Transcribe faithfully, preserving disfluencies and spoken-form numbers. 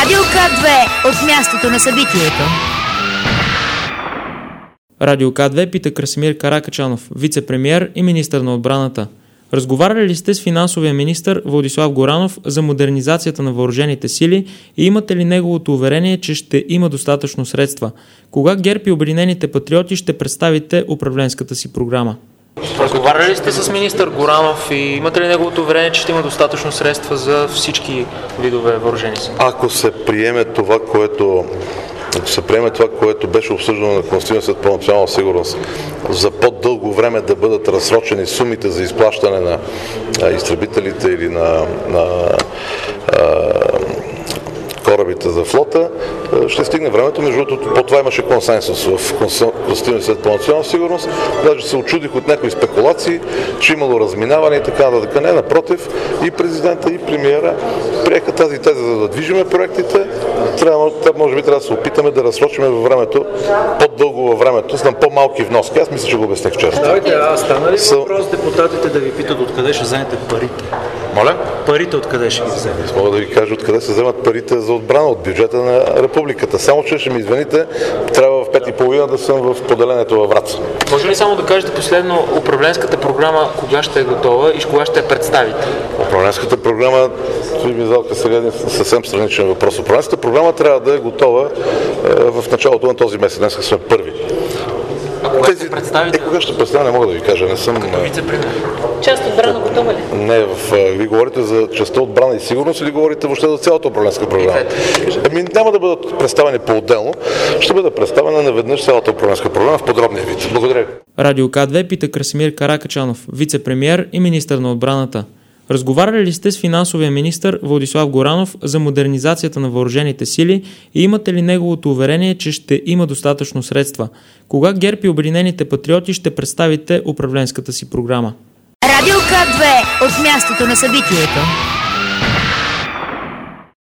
Радио К две от мястото на събитието. Радио К две пита Красимир Каракачанов, вице-премиер и министър на отбраната. Разговаряли ли сте с финансовия министър Владислав Горанов за модернизацията на въоръжените сили и имате ли неговото уверение, че ще има достатъчно средства? Кога ГЕРБ и Обединените патриоти ще представите управленската си програма? Разговаряли ли сте с министър Горанов и имате ли неговото уверение, че ще има достатъчно средства за всички видове въоръжени сили? Ако се приеме това, което Ако се приеме това, което беше обсъждано на Конституционния съд по национална сигурност, за по-дълго време да бъдат разсрочени сумите за изплащане на а, изтребителите или на, на а, корабите за флота, ще стигне времето. Между другото, по това имаше консенсус в Конституционния съд по национална сигурност. Даже се очудих от някои спекулации, че имало разминаване и така нататък. Не, напротив, и президента, и премиера приеха тази теза, за да движиме проектите. Трябва, може би трябва да се опитаме да разсрочиме във времето, по-дълго във времето, с на по-малки вноски. Аз мисля, че го обясних вчера. Давайте, а стана ли въпрос депутатите да ви питат откъде ще вземете парите? Моля? Парите откъде ще ги вземете? Мога да ви кажа откъде се вземат парите за отбрана от бюджета на републиката. Само че ще ми извините, трябва в пет и половина да съм в поделението във Враца. Може ли само да кажете последно управленската програма кога ще е готова и кога ще я представите? Управленската програма, това ми залка сега един съвсем страничен въпрос. Управленската програма трябва да е готова е, в началото на този месец. Днес сме първи. А кога Тези... ще представите? Е, кога ще представя, не мога да ви кажа. Не съм... Като вице-премиер. Част от отбрана готова ли? Не, в, ви говорите за частта отбрана и сигурност или говорите въобще за цялата управленска програма? Ами, няма да бъдат представени по-отделно, ще бъде представена наведнъж цялата управленска програма в подробния вид. Благодаря. Радио К две пита Красимир Каракачанов, вице-премиер и министър на отбраната. Разговаряли ли сте с финансовия министър Владислав Горанов за модернизацията на въоръжените сили и имате ли неговото уверение, че ще има достатъчно средства? Кога ГЕРБ и Обединените патриоти ще представите управленската си програма? Радио К две от мястото на събитието.